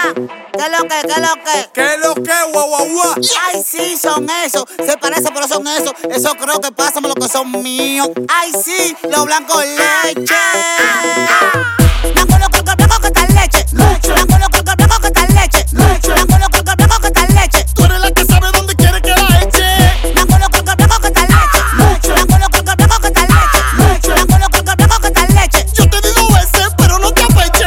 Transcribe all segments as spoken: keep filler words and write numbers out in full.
¿Qué lo que, qué lo que? ¿Qué lo que, guau, guau, guau? Ay, sí, son esos. Se parecen, pero son esos. Eso creo que pasa, lo que son míos. Ay, sí, los blancos leche. Blanco, loco, blanco, que está leche. Leche. Blanco, loco, blanco, que está leche. Leche. Blanco, loco, blanco, que está leche. Tú eres la que sabe dónde quiere que la eche. Blanco, loco, blanco, que está leche. Leche. Blanco, loco, blanco, que está leche. Leche. Blanco, loco, blanco, que está leche. Yo te digo veces, pero no te apeche.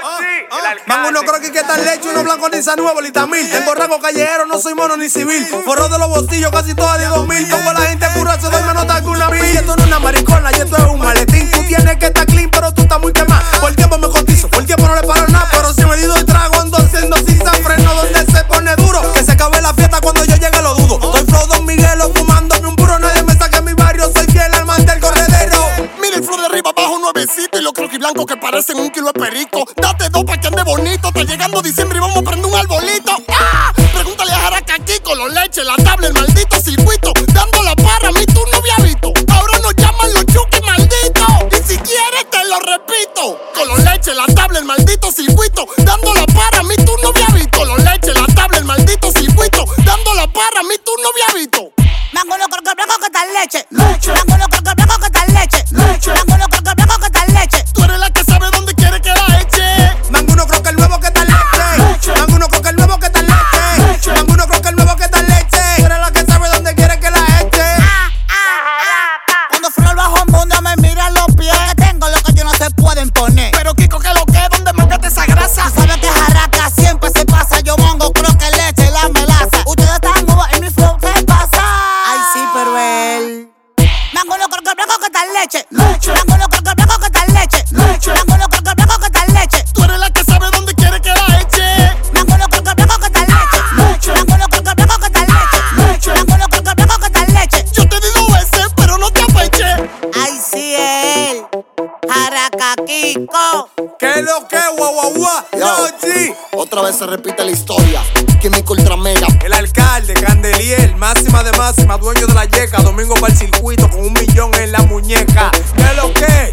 Mango uno croquis que está leche, uno blanco ni san nuevo, litamil. Tengo rango callejero, no soy mono ni civil. Forro de los bolsillos, casi todas de dos mil. Pongo a la gente curra, se doy menos que una mil. Y esto no es una maricona, y esto es un maletín. Tú tienes que estar clean, pero tú estás muy quemado. Por el tiempo me cotizo, por el tiempo no le paro nada. Pero si me dido y trago, ando haciendo sin freno donde se pone duro. Que se acabe la fiesta cuando yo llegue, lo dudo. Soy Flow Don Miguelo, fumándome un puro. Nadie me saque en mi barrio, soy fiel al man del corredero. Mira el flow de arriba abajo, nuevecito. Y los croquis blancos que parecen un kilo de perico. Date dos pa' que ande bonito. Está llegando diciembre y vamos a prender un arbolito. ¡Ah! Pregúntale a Jaraca aquí con los leches, la tabla, el maldito circuito. Dando la parra, a mí tú no había visto. Ahora nos llaman los chuques malditos. Y si quieres te lo repito. Con los leches, la tabla, el maldito circuito. Dando la parra, a mí tú no había visto. Los leches, la tabla, el maldito circuito. Dando la parra, a mí tú no había visto. Mango loco, blanco, que está leche. Leche. Mango loco, blanco, que está leche. Leche. Mango loco, blanco, que está leche. Tú eres la que sabe dónde quiere que la eche. Mango uno creo que el nuevo que está leche. Mango uno creo que el nuevo que está leche. Mango uno creo que el nuevo que está leche. Tú eres la que sabe dónde quiere que la eche. Ah, ah, ah. Cuando freno el bajo mundo me mira los pies. Que tengo lo que yo no se pueden poner. Pero Kiko, ¿qué lo que? ¿Dónde marcaste esa grasa? Tú sabes que Jaraca siempre se pasa. Yo mango, creo que leche, la melaza. Ustedes están uvas en mi flow, ¿qué pasa? Ay, sí, pero él. Mango loco, blanco, que está leche. Leche. Mango loco, blanco, que está leche. Leche. Mango loco, blanco, que está leche. Tú eres la que sabe dónde quiere que la eche. Mango loco, blanco, que está leche. Leche. Mango loco, blanco, que está leche. Leche. Mango loco, blanco, que está leche. Yo te digo veces, pero no te apeche. Ay, sí, él. Jaraca Kiko. ¿Qué lo que, guau, guau, guau? Yo, sí. Otra vez se repite la historia. Químico Ultra Mega. El alcalde, Candeliel, máxima de máxima, dueño de la yeca. Domingo para el circuito con un millón en la muñeca. ¿Qué lo que?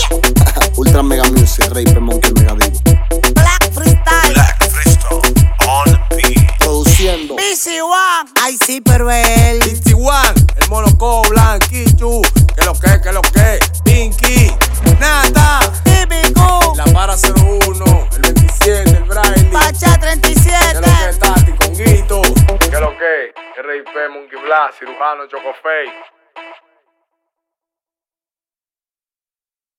Ultra Mega Music, Rey Monkey Mega Vivo. Black Freestyle. Black Freestyle on the beat. Produciendo. B C One. Ay, sí, pero él. Pinky One, el monoco, Blanquichu. ¿Qué lo que, qué lo que? Pinky, nada. Típico. La para cero uno, el veintisiete, el Braille. Pacha treinta y ¿Qué siete. lo que, Tati, Conguito? ¿Qué lo que? R I P, Monkey Black, cirujano, Chocofey.